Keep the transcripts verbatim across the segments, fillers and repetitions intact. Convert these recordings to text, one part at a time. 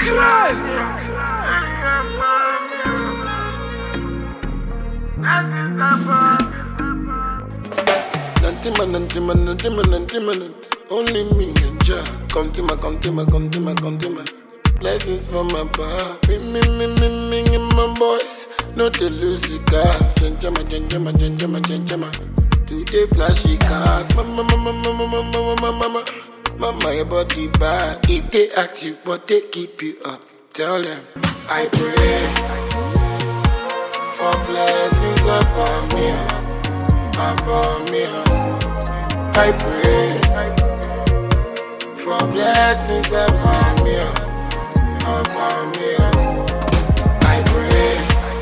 Nantima, nantima, nantima, nantima, nantima. Only me and Jah. Come to my, come to my, come to my, come to my. Blessings from above. Me, me, me, me, me, and my boys. Not the Lucy car. Genjama, genjama, genjama, genjama. Today flashy cars. Mama, mama, mama, mama, mama, mama. Mama, your body bad. If they ask you, but they keep you up. Tell them, I pray for blessings upon me, upon me. I pray for blessings upon me, upon me. I pray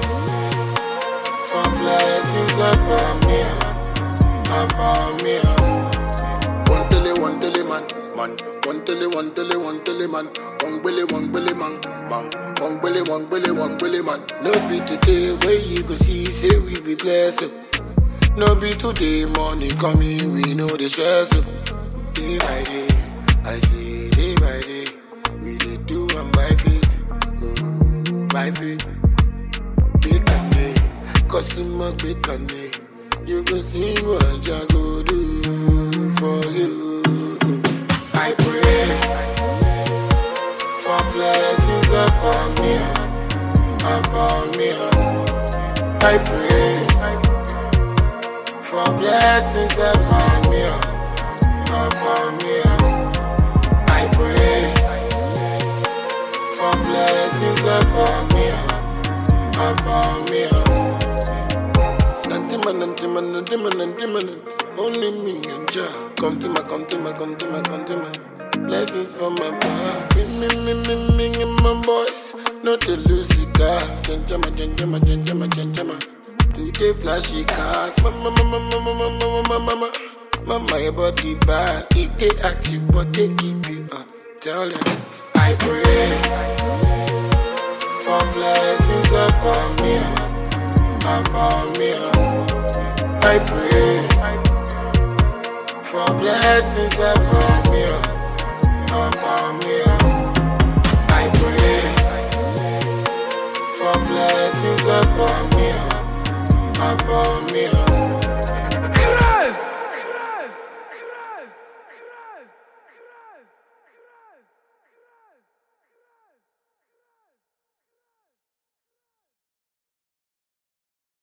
for blessings upon me, upon me. One tele, one tele man, man. One tele, one tele, one tele man. One belly, one belly man, man. One belly, one belly, one belly man. No be today where you go see, say we be blessed. No be today, money coming, we know the stress. Day by day, I see day by day, we dey do and by faith, oh, by faith. Big and day, customer big and day, you go see what Jah go do for you. I pray for blessings upon me, upon me. I pray for blessings upon me, upon me. I pray for blessings upon me, upon me. Nantima, nantima, nantima, nantima, nantima. Only me and Jah. Come to my, come to my, come to my, come to my. Blessings from my bar. Me, me, me, me, me, and my boys. Not the Lucy car. Genjama, genjama, genjama, genjama. Today flashy cars. Mama, mama, mama, mama, mama, mama. Mama, your body bad. If they ask you, but they keep you up. Tell them, I pray for blessings upon me, upon me. I pray for blessings upon me, upon me. I pray for blessings upon me, upon me.